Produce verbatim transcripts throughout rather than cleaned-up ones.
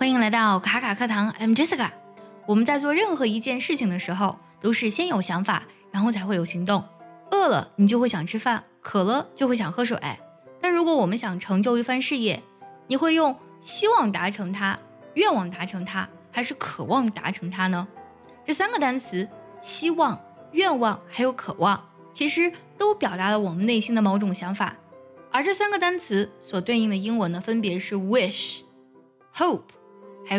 欢迎来到卡卡课堂 I'm Jessica。 我们在做任何一件事情的时候，都是先有想法，然后才会有行动。饿了你就会想吃饭，渴了就会想喝水。但如果我们想成就一番事业，你会用希望达成它、愿望达成它，还是渴望达成它呢？这三个单词，希望、愿望还有渴望，其实都表达了我们内心的某种想法。而这三个单词所对应的英文呢，分别是 wish、hope 还有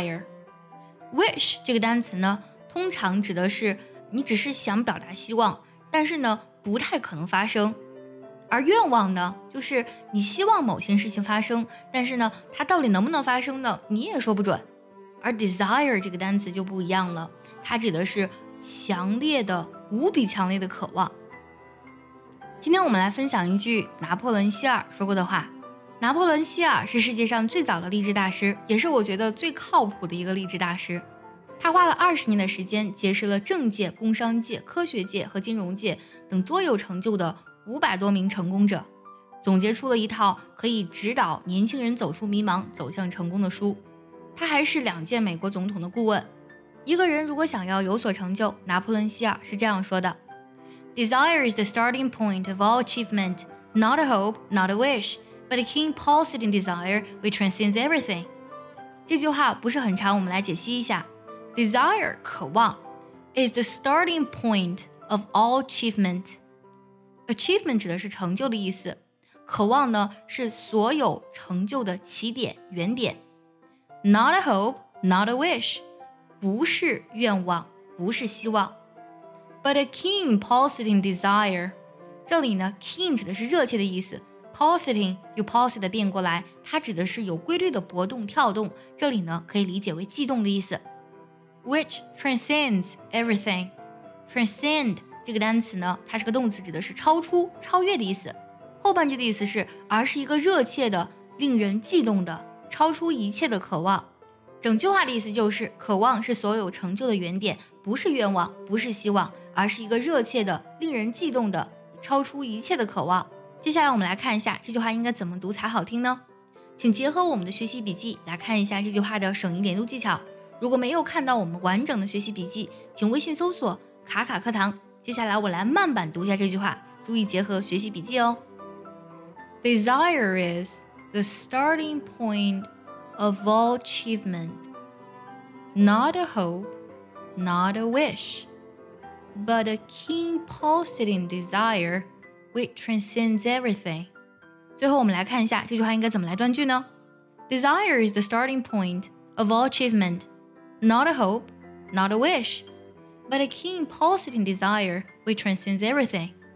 desire。wish 这个单词呢，通常指的是你只是想表达希望，但是呢不太可能发生。而愿望呢，就是你希望某件事情发生，但是呢它到底能不能发生呢，你也说不准。而 desire 这个单词就不一样了，它指的是强烈的、无比强烈的渴望。今天我们来分享一句拿破仑希尔说过的话。拿破仑希尔是世界上最早的励志大师，也是我觉得最靠谱的一个励志大师。他花了二十年的时间，结识了政界、工商界、科学界和金融界等卓有成就的五百多名成功者，总结出了一套可以指导年轻人走出迷茫、走向成功的书。他还是两届美国总统的顾问。一个人如果想要有所成就，拿破仑希尔是这样说的： Desire is the starting point of all achievement, not a hope, not a wish, but a keen pulsating desire which transcends everything. 这句话不是很长，我们来解析一下。 Desire 渴望 is the starting point of all achievement. Achievement 指的是成就的意思，渴望呢是所有成就的起点、原点。 Not a hope, not a wish, 不是愿望，不是希望。 But a keen pulsating desire. 这里呢 keen 指的是热切的意思， pulsating 由 pulsate 的变过来，它指的是有规律的搏动、跳动，这里呢可以理解为悸动的意思。 Which transcends everything. Transcend 这个单词呢，它是个动词，指的是超出、超越的意思。后半句的意思是，而是一个热切的、令人悸动的、超出一切的渴望。整句话的意思就是，渴望是所有成就的原点，不是愿望，不是希望，而是一个热切的、令人悸动的、超出一切的渴望。接下来我们来看一下这句话应该怎么读才好听呢？请结合我们的学习笔记来看一下这句话的省音连读技巧。如果没有看到我们完整的学习笔记，请微信搜索卡卡课堂。接下来我来慢版读一下这句话，注意结合学习笔记哦。 Desire is the starting point of all achievement, not a hope, not a wish, but a keen pulsating desire which transcends everything. 最后我们来看一下这句话应该怎么来断句呢？ Desire is the starting point of all achievement, not a hope, not a wish, but a keen pulsating desire which transcends everything.